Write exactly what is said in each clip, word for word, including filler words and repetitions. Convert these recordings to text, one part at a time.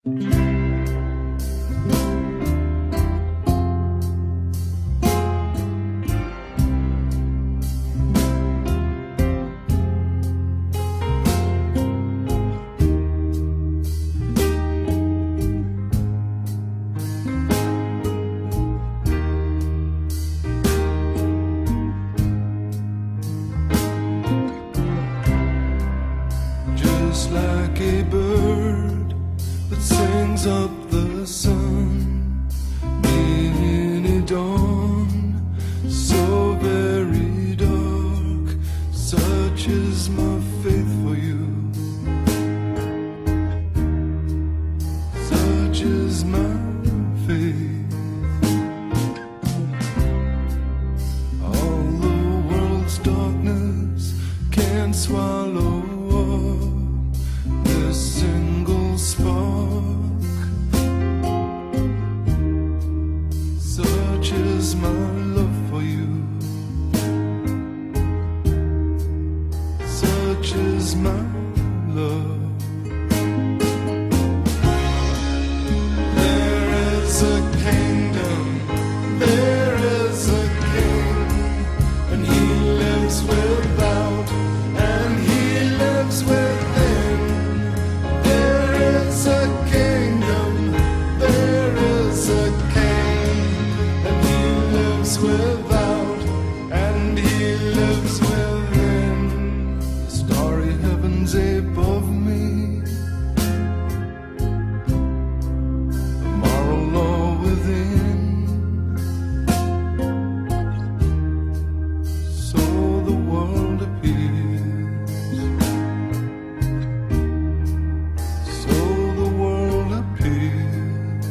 Just like a bird that sings up the sun in a dawn so very dark, such is my faith for you, such is my faith. All the world's darkness can't swallow a single spark, such is my love for you, such is my love. There is a kingdom, there is a king, and he lives without, and he lives within. There is a kingdom, there is a king, and he lives without, and he lives within. The starry heavens above me, the moral law within, so the world appears, so the world appears.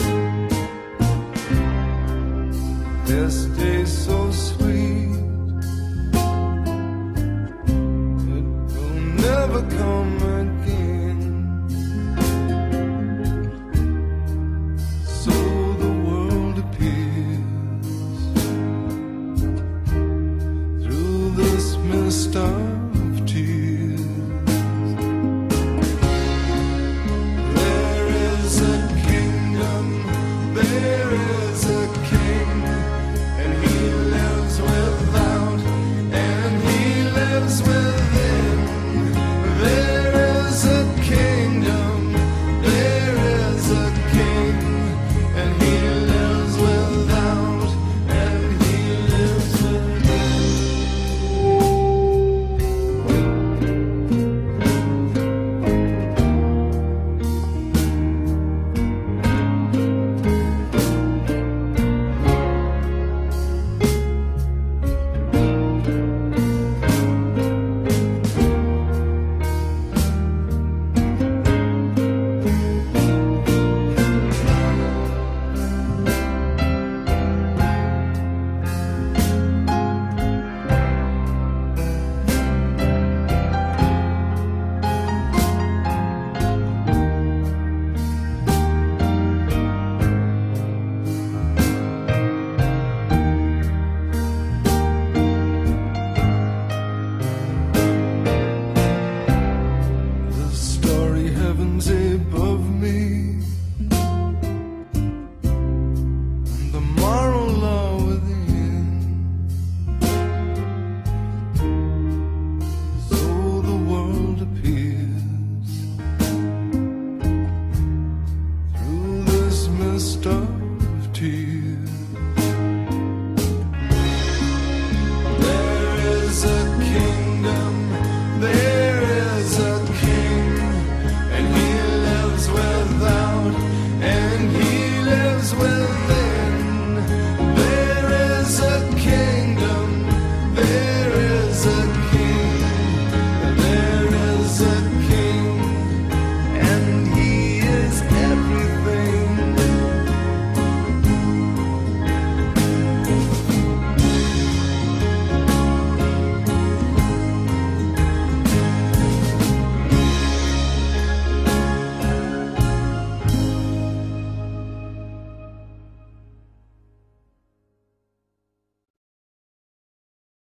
This day so sweet, it will never come again, so the world appears through this mist of tears. There is a kingdom, there is a king, and he lives without, and he lives within. There is a kingdom, there is a king, and he lives without, and he lives within. The starry heavens above me, and the moral law within, so the world appears through this mist of tears.